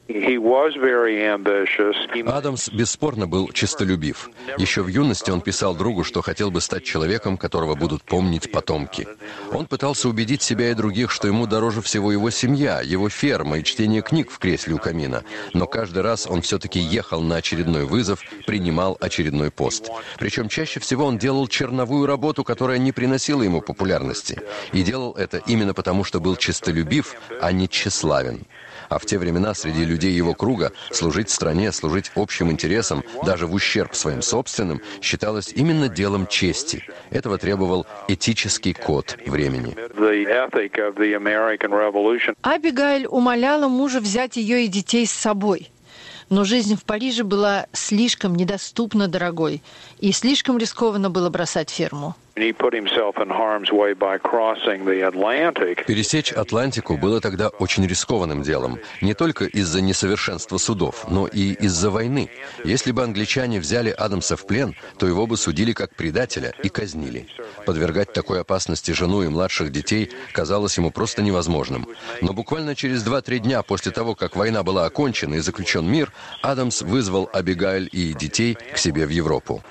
[SPEAKER 13] Адамс бесспорно был честолюбив. Еще в юности он писал другу, что хотел бы стать человеком, которого будут помнить потомки. Он пытался убедить себя и других, что ему дороже всего его семья, его ферма и чтение книг в кресле у камина. Но каждый раз он все-таки ехал на очередной вызов, принимал очередной пост. Причем чаще всего он делал черновую работу, которая не приносила ему популярности. И делал это именно потому, что был честолюбив, а не тщеславен. А в те времена среди людей его круга служить стране, служить общим интересам, даже в ущерб своим собственным, считалось именно делом чести. Этого требовал этический код времени.
[SPEAKER 12] Абигайль умоляла мужа взять ее и детей с собой. Но жизнь в Париже была слишком недоступно дорогой, и слишком рискованно было бросать ферму.
[SPEAKER 13] Пересечь Атлантику было тогда очень рискованным делом. Не только из-за несовершенства судов, но и из-за войны. Если бы англичане взяли Адамса в плен, то его бы судили как предателя и казнили. Подвергать такой опасности жену и младших детей казалось ему просто невозможным. Но буквально через два-три дня после того, как война была окончена и заключен мир, Адамс вызвал Абигайль и детей к себе в Европу.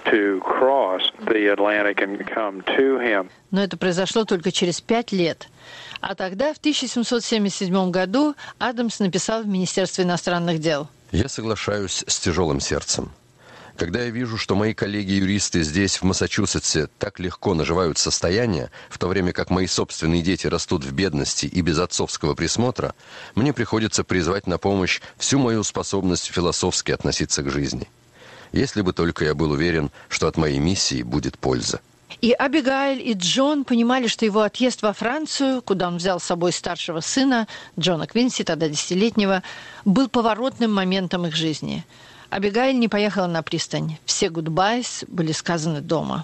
[SPEAKER 12] Но это произошло только через пять лет. А тогда, в тысяча семьсот семьдесят седьмом году, Адамс написал в Министерство иностранных дел:
[SPEAKER 13] «Я соглашаюсь с тяжелым сердцем. Когда я вижу, что мои коллеги-юристы здесь, в Массачусетсе, так легко наживают состояние, в то время как мои собственные дети растут в бедности и без отцовского присмотра, мне приходится призвать на помощь всю мою способность философски относиться к жизни. Если бы только я был уверен, что от моей миссии будет польза».
[SPEAKER 12] И Абигайль, и Джон понимали, что его отъезд во Францию, куда он взял с собой старшего сына, Джона Квинси, тогда десятилетнего, был поворотным моментом их жизни. Абигайль не поехала на пристань. Все гудбайс были сказаны дома.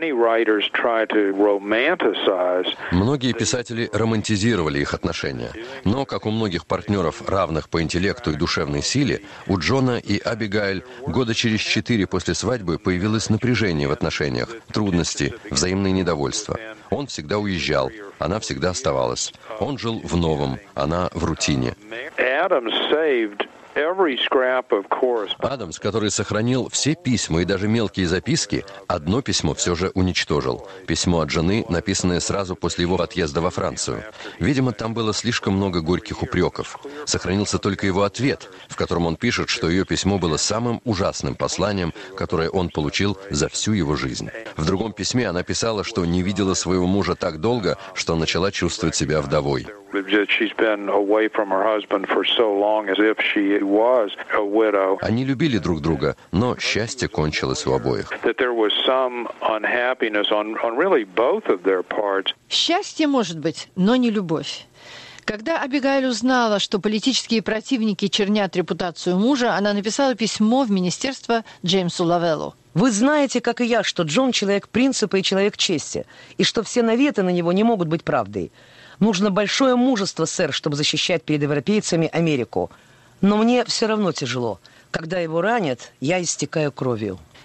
[SPEAKER 13] Многие писатели романтизировали их отношения. Но, как у многих партнеров, равных по интеллекту и душевной силе, у Джона и Абигайль года через четыре после свадьбы появилось напряжение в отношениях, трудности, взаимные недовольства. Он всегда уезжал, она всегда оставалась. Он жил в новом, она в рутине. Адамс, который сохранил все письма и даже мелкие записки, одно письмо все же уничтожил. Письмо от жены, написанное сразу после его отъезда во Францию. Видимо, там было слишком много горьких упреков. Сохранился только его ответ, в котором он пишет, что ее письмо было самым ужасным посланием, которое он получил за всю его жизнь. В другом письме она писала, что не видела своего мужа так долго, что начала чувствовать себя вдовой. Они любили друг друга, но счастье кончилось у обоих.
[SPEAKER 12] Счастье может быть, но не любовь. Когда Абигайль узнала, что политические противники чернят репутацию мужа, она написала письмо в министерство Джеймсу Лавеллу.
[SPEAKER 14] «Вы знаете, как и я, что Джон человек принципа и человек чести, и что все наветы на него не могут быть правдой. Нужно большое мужество, сэр, чтобы защищать перед европейцами Америку. Но мне все равно тяжело. Когда его ранят, я истекаю кровью».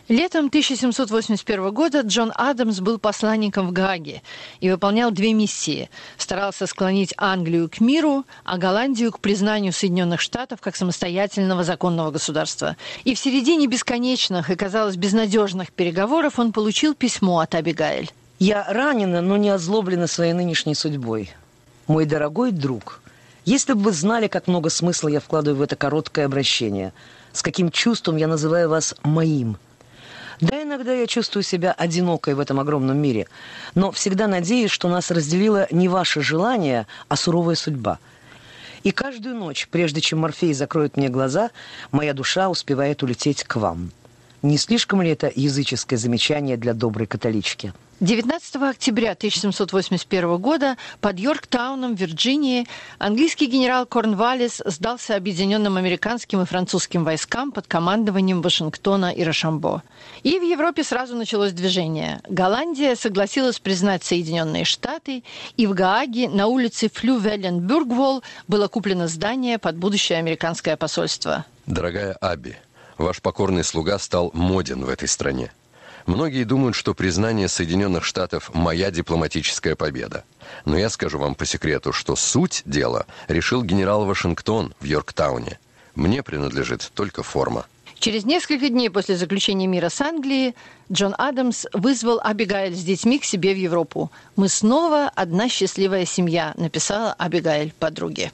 [SPEAKER 12] Летом тысяча семьсот восемьдесят первого года Джон Адамс был посланником в Гааге и выполнял две миссии. Старался склонить Англию к миру, а Голландию к признанию Соединенных Штатов как самостоятельного законного государства. И в середине бесконечных и, казалось, безнадежных переговоров он получил письмо от Абигайль.
[SPEAKER 14] «Я ранена, но не озлоблена своей нынешней судьбой. Мой дорогой друг, если бы вы знали, как много смысла я вкладываю в это короткое обращение, с каким чувством я называю вас моим. Да, иногда я чувствую себя одинокой в этом огромном мире, но всегда надеюсь, что нас разделило не ваше желание, а суровая судьба. И каждую ночь, прежде чем Морфей закроет мне глаза, моя душа успевает улететь к вам. Не слишком ли это языческое замечание для доброй католички?»
[SPEAKER 12] девятнадцатого октября тысяча семьсот восемьдесят первого года под Йорктауном, Вирджинии, английский генерал Корнваллис сдался объединенным американским и французским войскам под командованием Вашингтона и Рошамбо. И в Европе сразу началось движение. Голландия согласилась признать Соединенные Штаты, и в Гааге на улице Флювеленбургвол было куплено здание под будущее американское посольство.
[SPEAKER 13] Дорогая Аби, ваш покорный слуга стал моден в этой стране. Многие думают, что признание Соединенных Штатов – моя дипломатическая победа. Но я скажу вам по секрету, что суть дела решил генерал Вашингтон в Йорктауне. Мне принадлежит только форма.
[SPEAKER 12] Через несколько дней после заключения мира с Англией Джон Адамс вызвал Абигайль с детьми к себе в Европу. «Мы снова одна счастливая семья», написала Абигайль подруге.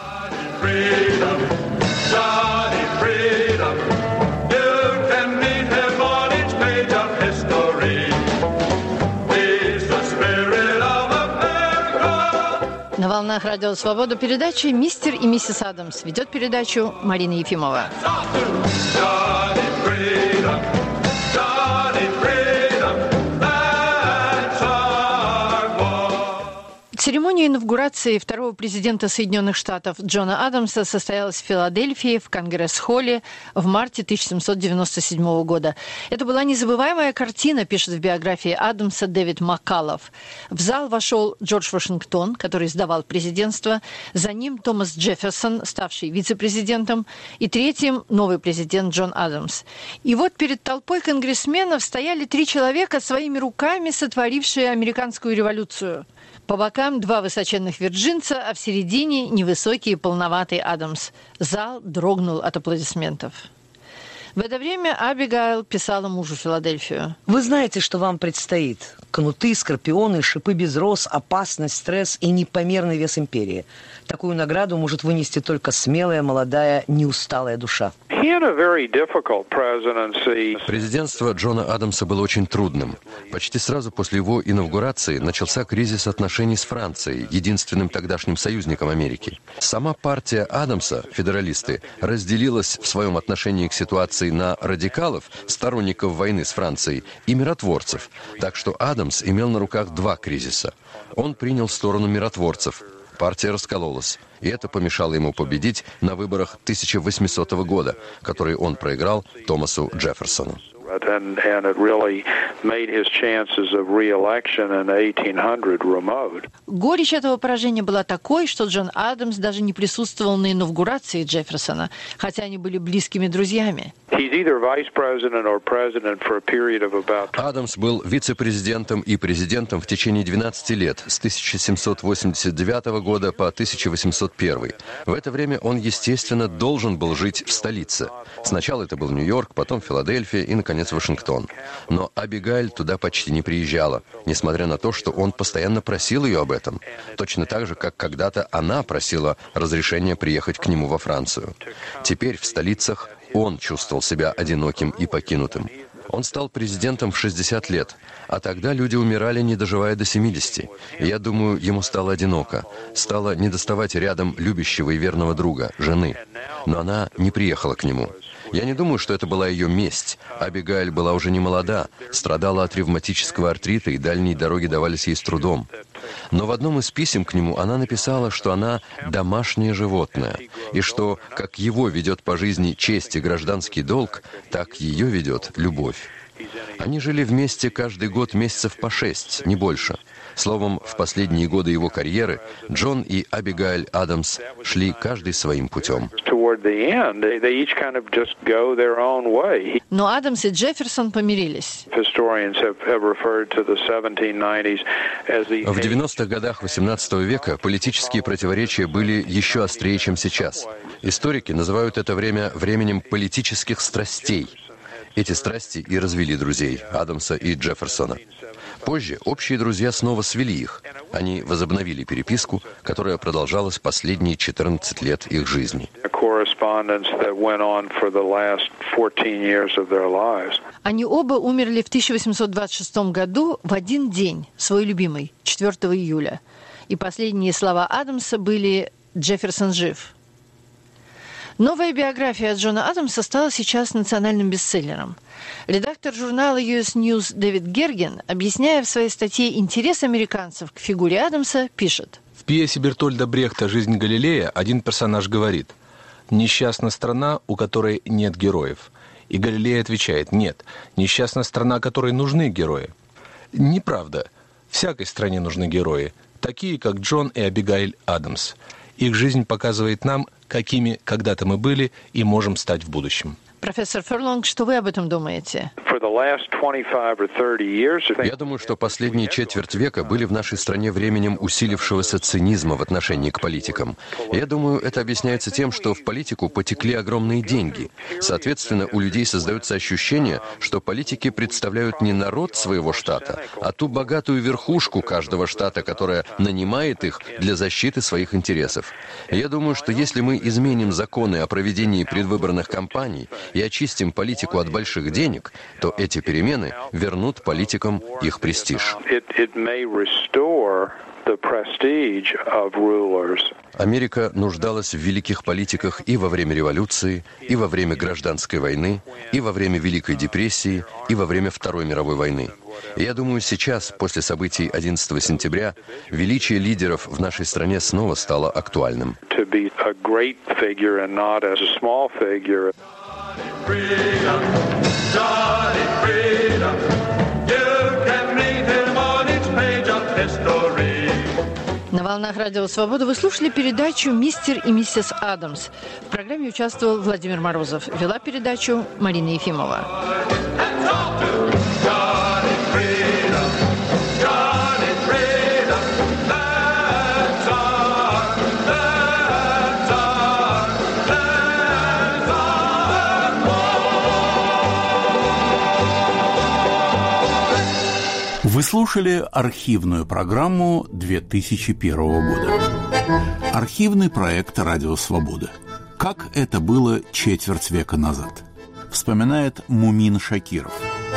[SPEAKER 12] На волнах Радио Свобода передачи «Мистер и миссис Адамс». Ведет передачу Марина Ефимова. Церемония инаугурации второго президента Соединенных Штатов Джона Адамса состоялась в Филадельфии в Конгресс-холле в марте тысяча семьсот девяносто седьмого года. Это была незабываемая картина, пишет в биографии Адамса Дэвид Маккаллов. В зал вошел Джордж Вашингтон, который сдавал президентство, за ним Томас Джефферсон, ставший вице-президентом, и третьим новый президент Джон Адамс. И вот перед толпой конгрессменов стояли три человека, своими руками сотворившие американскую революцию. По бокам два высоченных вирджинца, а в середине невысокий и полноватый Адамс. Зал дрогнул от аплодисментов. В это время Абигайл писала мужу Филадельфию.
[SPEAKER 14] «Вы знаете, что вам предстоит. Кнуты, скорпионы, шипы без роз, опасность, стресс и непомерный вес империи. Такую награду может вынести только смелая, молодая, неусталая душа».
[SPEAKER 13] Президентство Джона Адамса было очень трудным. Почти сразу после его инаугурации начался кризис отношений с Францией, единственным тогдашним союзником Америки. Сама партия Адамса, федералисты, разделилась в своем отношении к ситуации на радикалов, сторонников войны с Францией, и миротворцев. Так что Адамс имел на руках два кризиса. Он принял сторону миротворцев. Партия раскололась, и это помешало ему победить на выборах тысяча восьмисотого года, которые он проиграл Томасу Джефферсону.
[SPEAKER 15] And, and it really made his chances of re-election in eighteen hundred remote.
[SPEAKER 12] Горечь этого поражения была такой, что Джон Адамс даже не присутствовал на инаугурации Джефферсона, хотя они были близкими друзьями.
[SPEAKER 15] He's either vice president or president for a period of about...
[SPEAKER 13] Адамс был вице-президентом и президентом в течение двенадцати лет, с тысяча семьсот восемьдесят девятого года по тысяча восемьсот первый. В это время он, естественно, должен был жить в столице. Сначала это был Нью-Йорк, потом Филадельфия и, наконец, Вашингтон. Но Абигайль туда почти не приезжала, несмотря на то, что он постоянно просил ее об этом. Точно так же, как когда-то она просила разрешения приехать к нему во Францию. Теперь в столицах он чувствовал себя одиноким и покинутым. Он стал президентом в шестьдесят лет, а тогда люди умирали, не доживая до семидесяти. И я думаю, ему стало одиноко. Стало недоставать рядом любящего и верного друга, жены. Но она не приехала к нему. Я не думаю, что это была ее месть. Абигайль была уже не молода, страдала от ревматического артрита, и дальние дороги давались ей с трудом. Но в одном из писем к нему она написала, что она домашнее животное, и что, как его ведет по жизни честь и гражданский долг, так ее ведет любовь. Они жили вместе каждый год месяцев по шесть, не больше. Словом, в последние годы его карьеры Джон и Абигайль Адамс шли каждый своим путем.
[SPEAKER 12] Но Адамс и Джефферсон помирились.
[SPEAKER 13] В девяностых годах восемнадцатого века политические противоречия были еще острее, чем сейчас. Историки называют это время временем политических страстей. Эти страсти и развели друзей Адамса и Джефферсона. Позже общие друзья снова свели их. Они возобновили переписку, которая продолжалась последние четырнадцать лет их жизни.
[SPEAKER 12] Они оба умерли в тысяча восемьсот двадцать шестом году в один день, свой любимый, четвёртого июля. И последние слова Адамса были «Джефферсон жив». Новая биография Джона Адамса стала сейчас национальным бестселлером. Редактор журнала ю эс News Дэвид Герген, объясняя в своей статье интерес американцев к фигуре Адамса, пишет.
[SPEAKER 16] В пьесе Бертольда Брехта «Жизнь Галилея» один персонаж говорит: «Несчастна страна, у которой нет героев». И Галилей отвечает: «Нет, несчастна страна, которой нужны герои». Неправда. Всякой стране нужны герои, такие как Джон и Абигайль Адамс. Их жизнь показывает нам, какими когда-то мы были и можем стать в будущем.
[SPEAKER 12] Профессор Ферлонг, что вы об этом думаете?
[SPEAKER 13] Я думаю, что последние четверть века были в нашей стране временем усилившегося цинизма в отношении к политикам. Я думаю, это объясняется тем, что в политику потекли огромные деньги. Соответственно, у людей создается ощущение, что политики представляют не народ своего штата, а ту богатую верхушку каждого штата, которая нанимает их для защиты своих интересов. Я думаю, что если мы изменим законы о проведении предвыборных кампаний и очистим политику от больших денег, то эти перемены вернут политикам их престиж. Америка нуждалась в великих политиках и во время революции, и во время гражданской войны, и во время Великой депрессии, и во время Второй мировой войны. И я думаю, сейчас, после событий одиннадцатого сентября, величие лидеров в нашей стране снова стало актуальным.
[SPEAKER 17] Freedom, Johnny Freedom, you can read him on each page of history.
[SPEAKER 12] На волнах Радио Свобода вы слушали передачу «Мистер и миссис Адамс». В программе участвовал Владимир Морозов. Вела передачу Марина Ефимова.
[SPEAKER 1] Вы слушали архивную программу две тысячи первого года. Архивный проект «Радио Свобода». Как это было четверть века назад. Вспоминает Мумин Шакиров.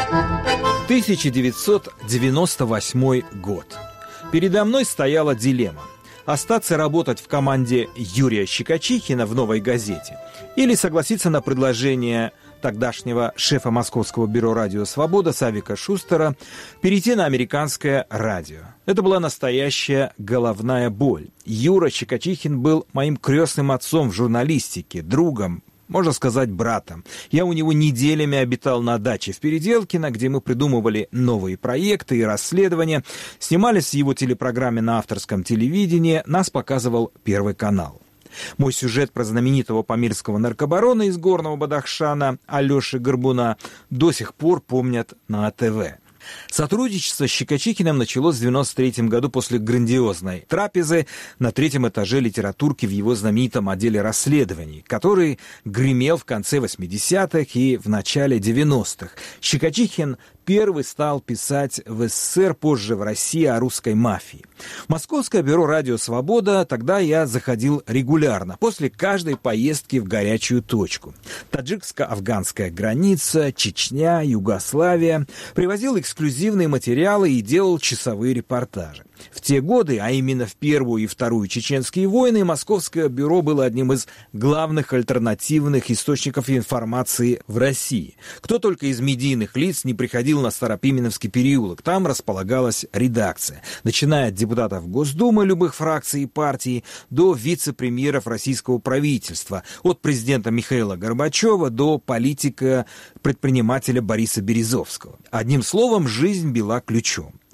[SPEAKER 18] тысяча девятьсот девяносто восьмой год. Передо мной стояла дилемма: остаться работать в команде Юрия Щекочихина в «Новой газете» или согласиться на предложение тогдашнего шефа Московского бюро «Радио Свобода» Савика Шустера перейти на американское радио. Это была настоящая головная боль. Юра Щекочихин был моим крестным отцом в журналистике, другом, можно сказать, братом. Я у него неделями обитал на даче в Переделкино, где мы придумывали новые проекты и расследования, снимались в его телепрограмме на авторском телевидении, нас показывал Первый канал. Мой сюжет про знаменитого памирского наркобарона из Горного Бадахшана Алеши Горбуна до сих пор помнят на а тэ вэ. Сотрудничество с Щекочихиным началось в девяносто третьем году после грандиозной трапезы на третьем этаже литературки в его знаменитом отделе расследований, который гремел в конце восьмидесятых и в начале девяностых. Щекочихин первый стал писать в эс эс эс эр, позже в России, о русской мафии. В Московское бюро «Радио Свобода» тогда я заходил регулярно, после каждой поездки в горячую точку. Таджикско-афганская граница, Чечня, Югославия. Привозил эксклюзивные материалы и делал часовые репортажи. В те годы, а именно в Первую и Вторую чеченские войны, Московское бюро было одним из главных альтернативных источников информации в России. Кто только из медийных лиц не приходил на Старопименовский переулок, там располагалась редакция, начиная от депутатов Госдумы любых фракций и партий до вице-премьеров российского правительства, от президента Михаила Горбачева до политика-предпринимателя Бориса Березовского. Одним словом, жизнь била ключом.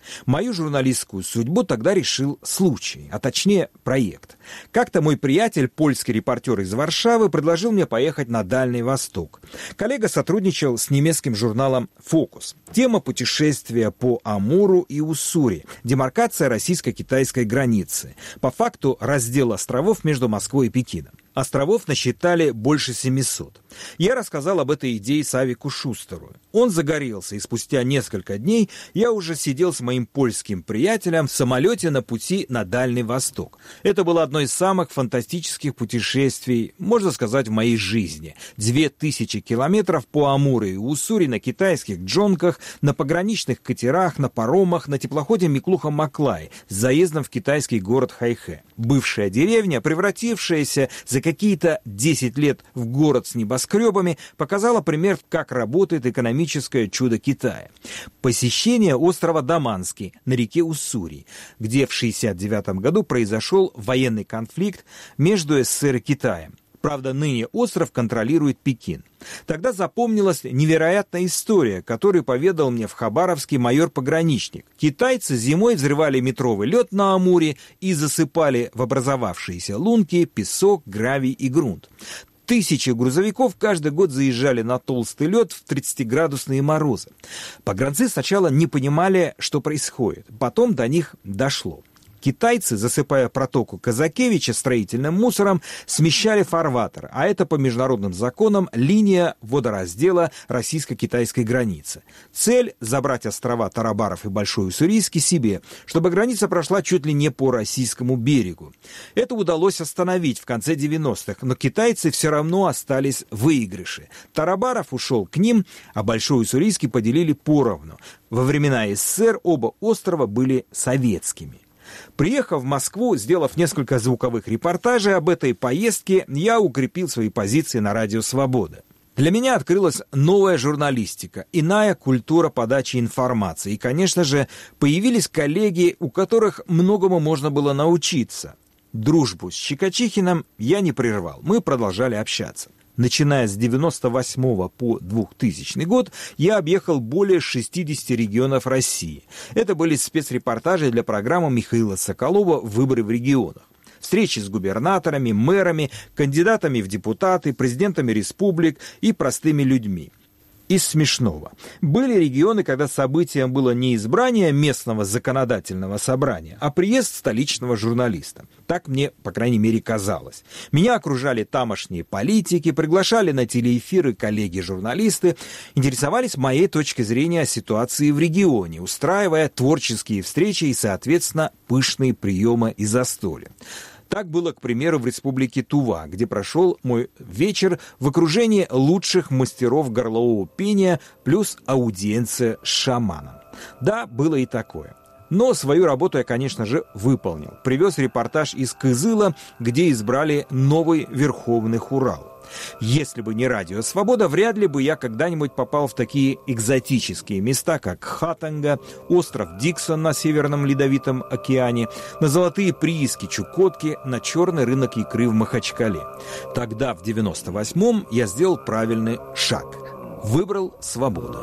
[SPEAKER 18] Мою журналистскую судьбу тогда решил случай, а точнее проект. Как-то мой приятель, польский репортер из Варшавы, предложил мне поехать на Дальний Восток. Коллега сотрудничал с немецким журналом «Фокус». Тема путешествия по Амуру и Уссури, демаркация российско-китайской границы. По факту раздел островов между Москвой и Пекином. Островов насчитали больше семисот. Я рассказал об этой идее Савику Шустеру. Он загорелся, и спустя несколько дней я уже сидел с моим польским приятелем в самолете на пути на Дальний Восток. Это было одно из самых фантастических путешествий, можно сказать, в моей жизни. Две тысячи километров по Амуру и Уссури на китайских джонках, на пограничных катерах, на паромах, на теплоходе Миклуха-Маклай с заездом в китайский город Хайхэ. Бывшая деревня, превратившаяся за какие-то десять лет в город с небоскребами, показала пример, как работает экономическое чудо Китая. Посещение острова Даманский на реке Уссури, где в шестьдесят девятом году произошел военный конфликт между СССР и Китаем. Правда, ныне остров контролирует Пекин. Тогда запомнилась невероятная история, которую поведал мне в Хабаровске майор-пограничник. Китайцы зимой взрывали метровый лед на Амуре и засыпали в образовавшиеся лунки песок, гравий и грунт. Тысячи грузовиков каждый год заезжали на толстый лед в тридцатиградусные морозы. Погранцы сначала не понимали, что происходит. Потом до них дошло. Китайцы, засыпая протоку Казакевича строительным мусором, смещали фарватер, а это по международным законам линия водораздела российско-китайской границы. Цель – забрать острова Тарабаров и Большой Уссурийский себе, чтобы граница прошла чуть ли не по российскому берегу. Это удалось остановить в конце девяностых, но китайцы все равно остались в выигрыше. Тарабаров ушел к ним, а Большой Уссурийский поделили поровну. Во времена СССР оба острова были советскими. Приехав в Москву, сделав несколько звуковых репортажей об этой поездке, я укрепил свои позиции на радио «Свобода». Для меня открылась новая журналистика, иная культура подачи информации. И, конечно же, появились коллеги, у которых многому можно было научиться. Дружбу с Щекочихиным я не прервал, мы продолжали общаться. Начиная с девяносто восьмого по двухтысячный год я объехал более шестидесяти регионов России. Это были спецрепортажи для программы Михаила Соколова «Выборы в регионах». Встречи с губернаторами, мэрами, кандидатами в депутаты, президентами республик и простыми людьми. Из смешного. Были регионы, когда событием было не избрание местного законодательного собрания, а приезд столичного журналиста. Так мне, по крайней мере, казалось. Меня окружали тамошние политики, приглашали на телеэфиры коллеги-журналисты, интересовались моей точкой зрения о ситуации в регионе, устраивая творческие встречи и, соответственно, пышные приемы и застолья. Так было, к примеру, в республике Тува, где прошел мой вечер в окружении лучших мастеров горлового пения плюс аудиенция с шаманом. Да, было и такое. Но свою работу я, конечно же, выполнил. Привез репортаж из Кызыла, где избрали новый Верховный Хурал. Если бы не радио «Свобода», вряд ли бы я когда-нибудь попал в такие экзотические места, как Хатанга, остров Диксон на Северном Ледовитом океане, на золотые прииски Чукотки, на черный рынок икры в Махачкале. Тогда, в девяносто восьмом, я сделал правильный шаг. Выбрал свободу.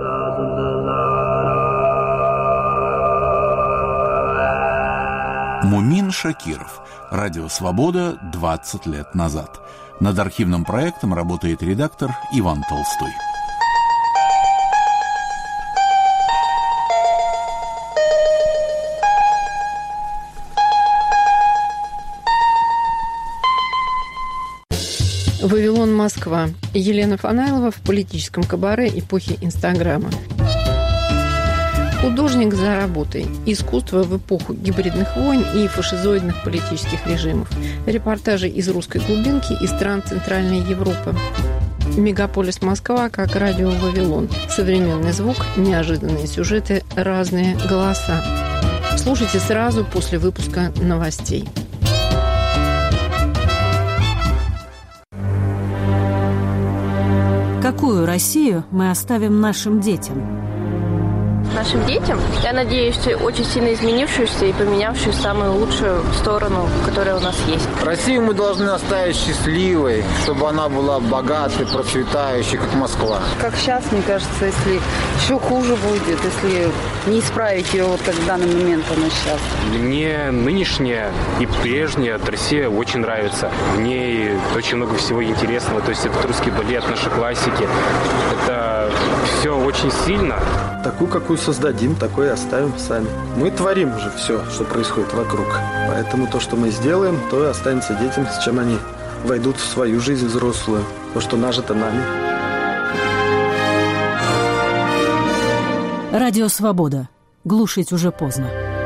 [SPEAKER 1] Мумин Шакиров. Радио «Свобода» двадцать лет назад. Над архивным проектом работает редактор Иван Толстой.
[SPEAKER 19] Вавилон, Москва. Елена Фанайлова в политическом кабаре эпохи Инстаграма. Художник за работой. Искусство в эпоху гибридных войн и фашизоидных политических режимов. Репортажи из русской глубинки и стран Центральной Европы. Мегаполис Москва как радио Вавилон. Современный звук, неожиданные сюжеты, разные голоса. Слушайте сразу после выпуска новостей.
[SPEAKER 20] Какую Россию мы оставим нашим детям? нашим детям. Я надеюсь, очень сильно изменившуюся и поменявшую самую лучшую сторону, которая у нас есть.
[SPEAKER 21] Россию мы должны оставить счастливой, чтобы она была богатой, процветающей, как Москва.
[SPEAKER 22] Как сейчас, мне кажется, если еще хуже будет, если не исправить ее, вот как в данный момент она сейчас.
[SPEAKER 23] Мне нынешняя и прежняя Россия очень нравится. В ней очень много всего интересного. То есть это русский балет, наши классики. Это все очень сильно.
[SPEAKER 24] Такую, какую создадим, такой и оставим сами. Мы творим уже все, что происходит вокруг. Поэтому то, что мы сделаем, то и останется детям, с чем они войдут в свою жизнь взрослую. То, что нажито нами.
[SPEAKER 25] Радио «Свобода». Глушить уже поздно.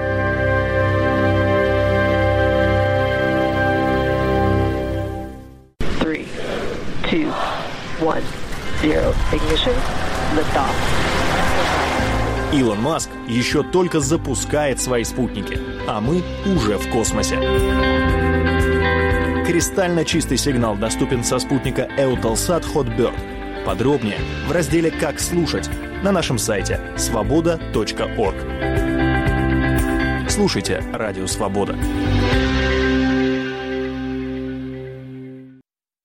[SPEAKER 26] Three, two, one, zero. Ignition. Lift off.
[SPEAKER 27] Илон Маск еще только запускает свои спутники, а мы уже в космосе. Кристально чистый сигнал доступен со спутника Eutelsat Hotbird. Подробнее в разделе «Как слушать» на нашем сайте свобода точка орг. Слушайте «Радио Свобода».